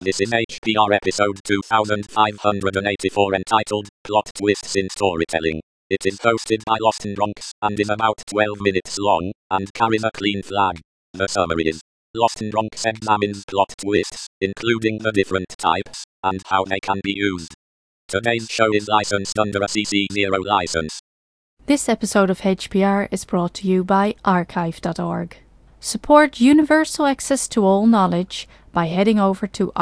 This is HPR episode 2584 entitled Plot Twists in Storytelling. It is hosted by Lost and Bronx and is about 12 minutes long and carries a clean flag. The summary is: Lost and Bronx examines plot twists, including the different types and how they can be used. Today's show is licensed under a CC0 license. This episode of HPR is brought to you by archive.org. Support universal access to all knowledge by heading over to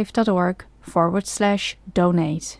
archive.org/donate.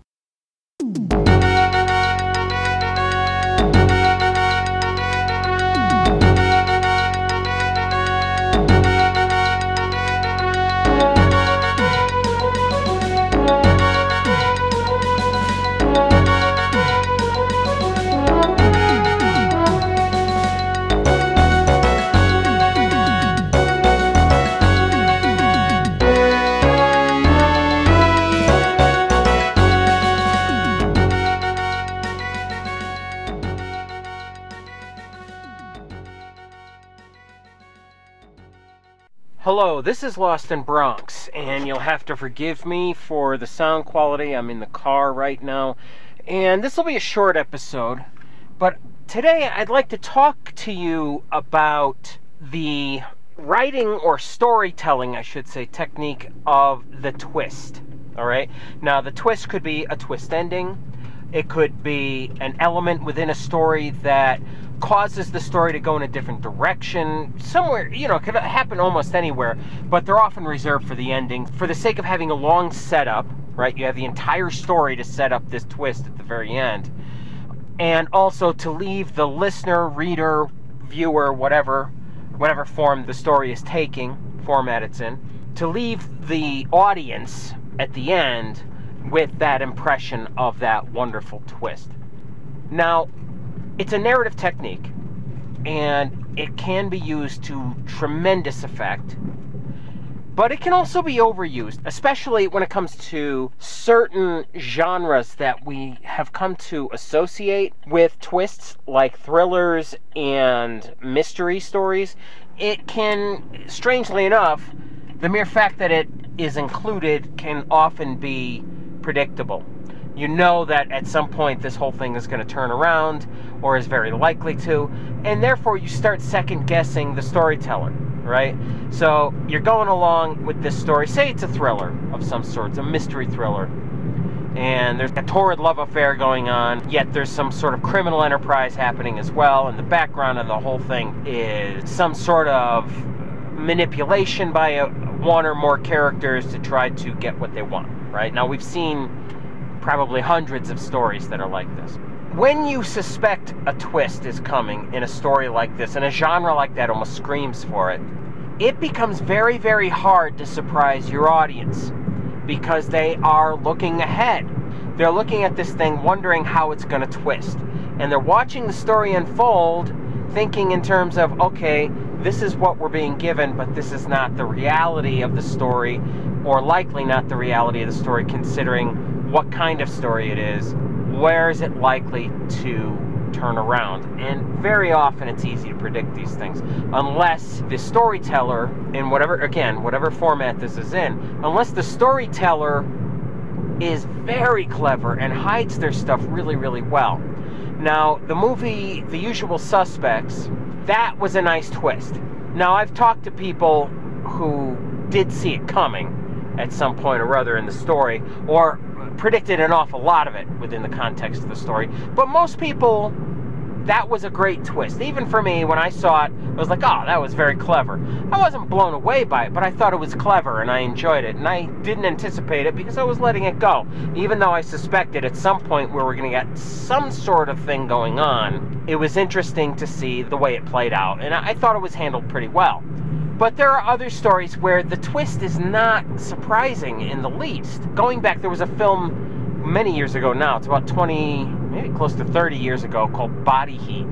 Hello, this is Lost in Bronx, and you'll have to forgive me for the sound quality. I'm in the car right now, and this will be a short episode, but today I'd like to talk to you about the writing or storytelling, I should say, technique of the twist. Alright? Now, the twist could be a twist ending. It could be an element within a story that causes the story to go in a different direction. Somewhere, it could happen almost anywhere, but they're often reserved for the ending. For the sake of having a long setup, right? You have the entire story to set up this twist at the very end. And also to leave the listener, reader, viewer, whatever form the story is taking, format it's in, to leave the audience at the end with that impression of that wonderful twist. Now, it's a narrative technique, and it can be used to tremendous effect, but it can also be overused, especially when it comes to certain genres that we have come to associate with twists, like thrillers and mystery stories. It can, strangely enough, the mere fact that it is included can often be predictable. You know that at some point this whole thing is going to turn around, or is very likely to, and therefore you start second guessing the storyteller, right? So you're going along with this story, say it's a thriller of some sort, it's a mystery thriller, and there's a torrid love affair going on, yet there's some sort of criminal enterprise happening as well, and the background of the whole thing is some sort of manipulation by one or more characters to try to get what they want, right? Now, we've seen probably hundreds of stories that are like this. When you suspect a twist is coming in a story like this, and a genre like that almost screams for it, it becomes very, very hard to surprise your audience because they are looking ahead. They're looking at this thing wondering how it's going to twist. And they're watching the story unfold thinking in terms of, okay, this is what we're being given, but this is not the reality of the story, or likely not the reality of the story considering what kind of story it is, where is it likely to turn around. And very often it's easy to predict these things, unless the storyteller, in whatever format this is in, unless the storyteller is very clever and hides their stuff really, really well. Now, the movie The Usual Suspects, that was a nice twist. Now, I've talked to people who did see it coming at some point or other in the story, or predicted an awful lot of it within the context of the story. But most people, that was a great twist. Even for me, when I saw it, I was like, oh, that was very clever. I wasn't blown away by it, but I thought it was clever, and I enjoyed it. And I didn't anticipate it because I was letting it go. Even though I suspected at some point we were going to get some sort of thing going on, it was interesting to see the way it played out. And I thought it was handled pretty well. But there are other stories where the twist is not surprising in the least. Going back, there was a film many years ago now, it's about 20, maybe close to 30 years ago, called Body Heat.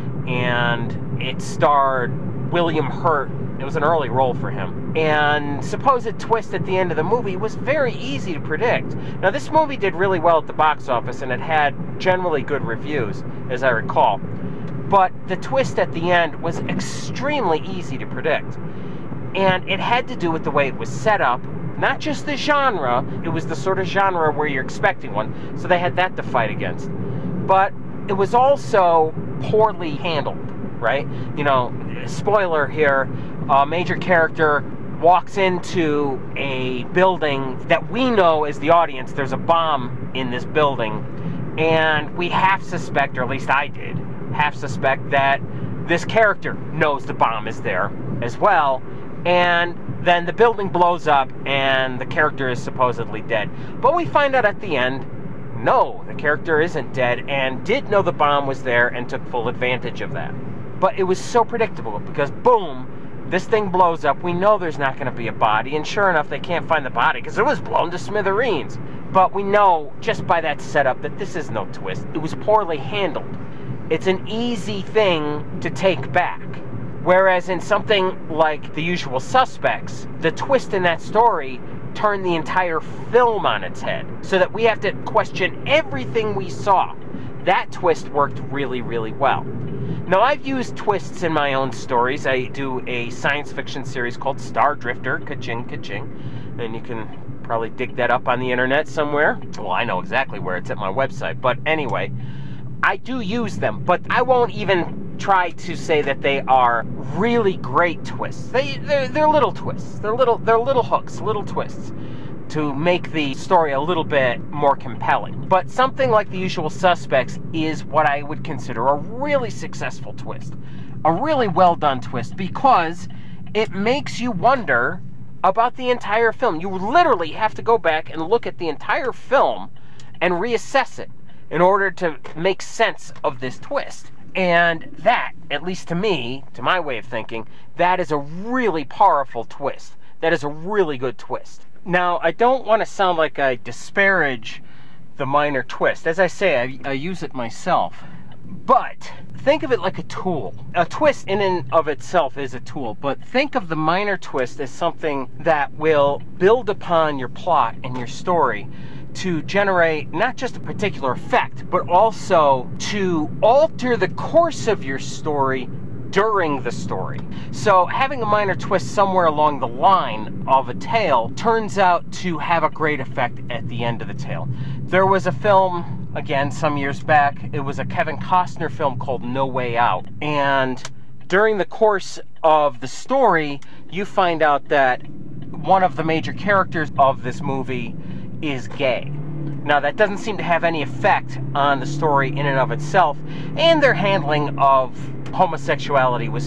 And it starred William Hurt. It was an early role for him. And supposed twist at the end of the movie was very easy to predict. Now, this movie did really well at the box office, and it had generally good reviews, as I recall. But the twist at the end was extremely easy to predict. And it had to do with the way it was set up, Not just the genre, it was the sort of genre where you're expecting one, so they had that to fight against. But it was also poorly handled, right? You know, spoiler here, a major character walks into a building that we know as the audience there's a bomb in this building, and we half suspect, or at least I did, half suspect that this character knows the bomb is there as well, and then the building blows up and the character is supposedly dead. But we find out at the end, no, the character isn't dead and did know the bomb was there and took full advantage of that. But it was so predictable because boom, this thing blows up. We know there's not going to be a body, and sure enough, they can't find the body because it was blown to smithereens. But we know just by that setup that this is no twist. It was poorly handled. It's an easy thing to take back. Whereas in something like The Usual Suspects, the twist in that story turned the entire film on its head, so that we have to question everything we saw. That twist worked really, really well. Now, I've used twists in my own stories. I do a science fiction series called Star Drifter, ka-ching, ka-ching, and you can probably dig that up on the internet somewhere. Well, I know exactly where. It's at my website. But anyway, I do use them, but I won't even try to say that they are really great twists. They're little twists. They're little hooks, little twists to make the story a little bit more compelling. But something like The Usual Suspects is what I would consider a really successful twist. A really well done twist, because it makes you wonder about the entire film. You literally have to go back and look at the entire film and reassess it in order to make sense of this twist. And that, at least to me, to my way of thinking, that is a really powerful twist. That is a really good twist. Now, I don't want to sound like I disparage the minor twist. As I say, I use it myself. But think of it like a tool. A twist in and of itself is a tool, but think of the minor twist as something that will build upon your plot and your story to generate not just a particular effect, but also to alter the course of your story during the story. So having a minor twist somewhere along the line of a tale turns out to have a great effect at the end of the tale. There was a film, again, some years back, it was a Kevin Costner film called No Way Out. And during the course of the story, you find out that one of the major characters of this movie is gay. Now, that doesn't seem to have any effect on the story in and of itself, and their handling of homosexuality was,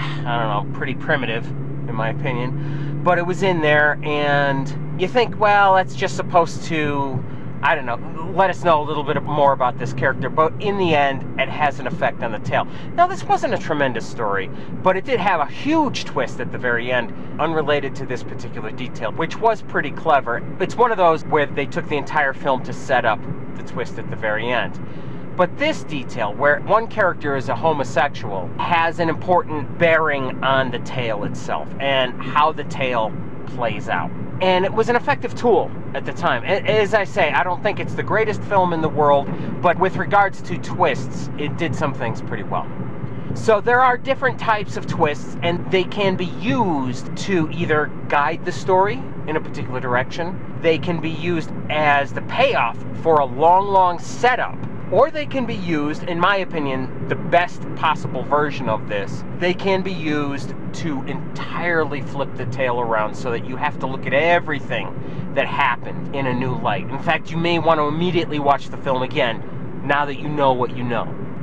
I don't know, pretty primitive, in my opinion. But it was in there, and you think, well, that's just supposed to, I don't know, let us know a little bit more about this character, but in the end, it has an effect on the tale. Now, this wasn't a tremendous story, but it did have a huge twist at the very end, unrelated to this particular detail, which was pretty clever. It's one of those where they took the entire film to set up the twist at the very end. But this detail, where one character is a homosexual, has an important bearing on the tale itself and how the tale plays out. And it was an effective tool at the time. As I say, I don't think it's the greatest film in the world, but with regards to twists, it did some things pretty well. So there are different types of twists, and they can be used to either guide the story in a particular direction, they can be used as the payoff for a long setup, or they can be used, in my opinion, the best possible version of this, they can be used to entirely flip the tale around so that you have to look at everything that happened in a new light. In fact, you may want to immediately watch the film again now that you know what you know.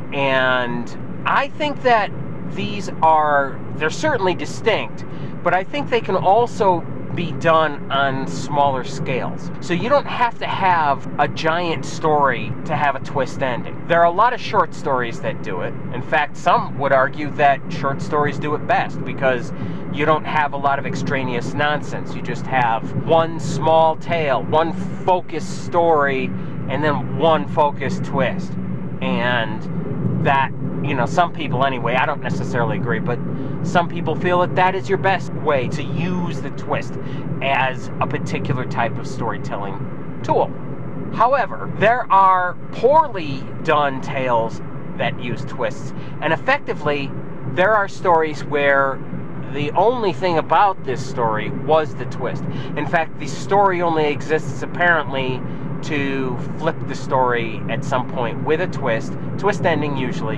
And I think that they're certainly distinct, but I think they can also be done on smaller scales. So you don't have to have a giant story to have a twist ending. There are a lot of short stories that do it. In fact, some would argue that short stories do it best because you don't have a lot of extraneous nonsense. You just have one small tale, one focused story, and then one focused twist. And that, some people anyway, I don't necessarily agree, but some people feel that is your best way to use the twist as a particular type of storytelling tool. However, there are poorly done tales that use twists, and effectively, there are stories where the only thing about this story was the twist. In fact, the story only exists apparently to flip the story at some point with a twist ending usually,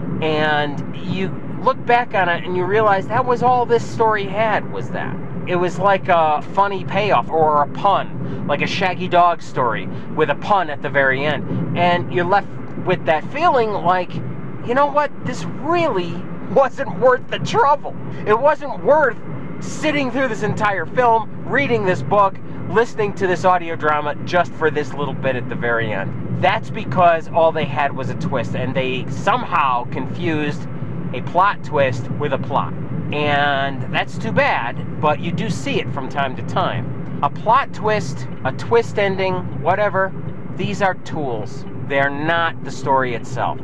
and you look back on it and you realize that was all this story had, was that. It was like a funny payoff or a pun, like a Shaggy Dog story with a pun at the very end, and you're left with that feeling like, you know what, this really wasn't worth the trouble. It wasn't worth sitting through this entire film, reading this book, listening to this audio drama just for this little bit at the very end. That's because all they had was a twist, and they somehow confused a plot twist with a plot. And that's too bad, but you do see it from time to time. A plot twist, a twist ending, whatever, these are tools. They're not the story itself.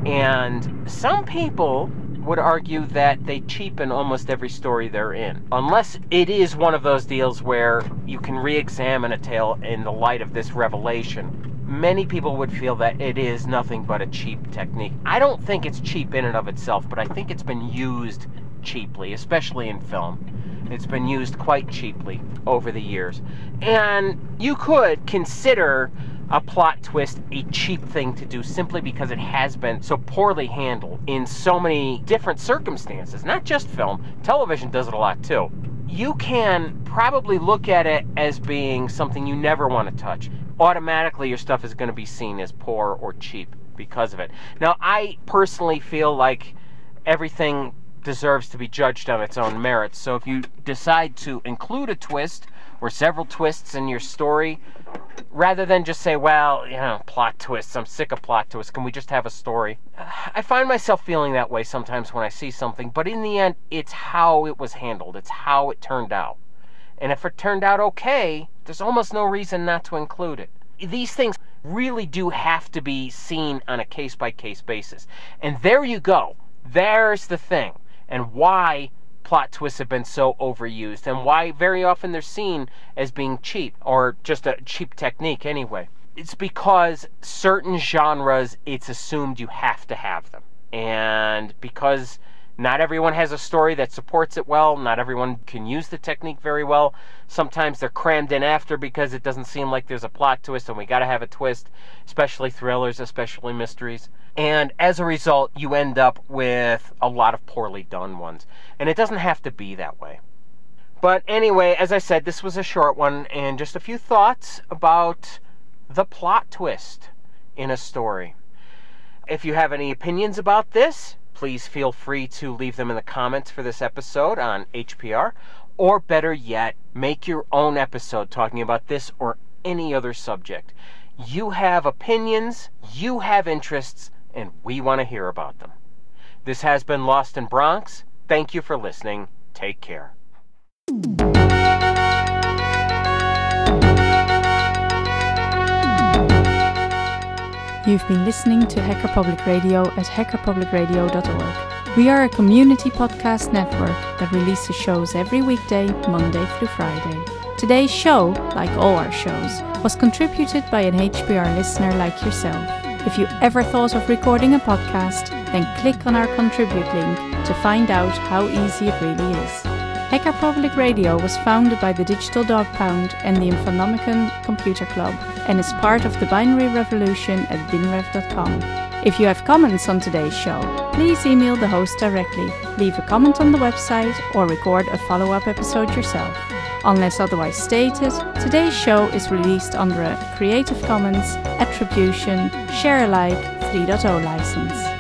And some people would argue that they cheapen almost every story they're in. Unless it is one of those deals where you can re-examine a tale in the light of this revelation. Many people would feel that it is nothing but a cheap technique. I don't think it's cheap in and of itself, but I think it's been used cheaply, especially in film. It's been used quite cheaply over the years. And you could consider a plot twist a cheap thing to do simply because it has been so poorly handled in so many different circumstances. Not just film. Television does it a lot too. You can probably look at it as being something you never want to touch. Automatically your stuff is going to be seen as poor or cheap because of it. Now, I personally feel like everything deserves to be judged on its own merits. So if you decide to include a twist or several twists in your story, rather than just say, well, you know, plot twists, I'm sick of plot twists, can we just have a story? I find myself feeling that way sometimes when I see something, but in the end, it's how it was handled. It's how it turned out. And if it turned out okay, there's almost no reason not to include it. These things really do have to be seen on a case-by-case basis. And there you go. There's the thing. And why plot twists have been so overused, and why very often they're seen as being cheap, or just a cheap technique anyway. It's because certain genres, it's assumed you have to have them. And because not everyone has a story that supports it well, not everyone can use the technique very well, sometimes they're crammed in after because it doesn't seem like there's a plot twist, and we gotta have a twist, especially thrillers, especially mysteries. And as a result, you end up with a lot of poorly done ones. And it doesn't have to be that way. But anyway, as I said, this was a short one, and just a few thoughts about the plot twist in a story. If you have any opinions about this, please feel free to leave them in the comments for this episode on HPR. Or better yet, make your own episode talking about this or any other subject. You have opinions, you have interests, and we want to hear about them. This has been Lost in Bronx. Thank you for listening. Take care. You've been listening to Hacker Public Radio at hackerpublicradio.org. We are a community podcast network that releases shows every weekday, Monday through Friday. Today's show, like all our shows, was contributed by an HPR listener like yourself. If you ever thought of recording a podcast, then click on our contribute link to find out how easy it really is. Hacker Public Radio was founded by the Digital Dog Pound and the Infonomicon Computer Club and is part of the binary revolution at binrev.com. If you have comments on today's show, please email the host directly, leave a comment on the website, or record a follow-up episode yourself. Unless otherwise stated, today's show is released under a Creative Commons Attribution Share Alike 3.0 license.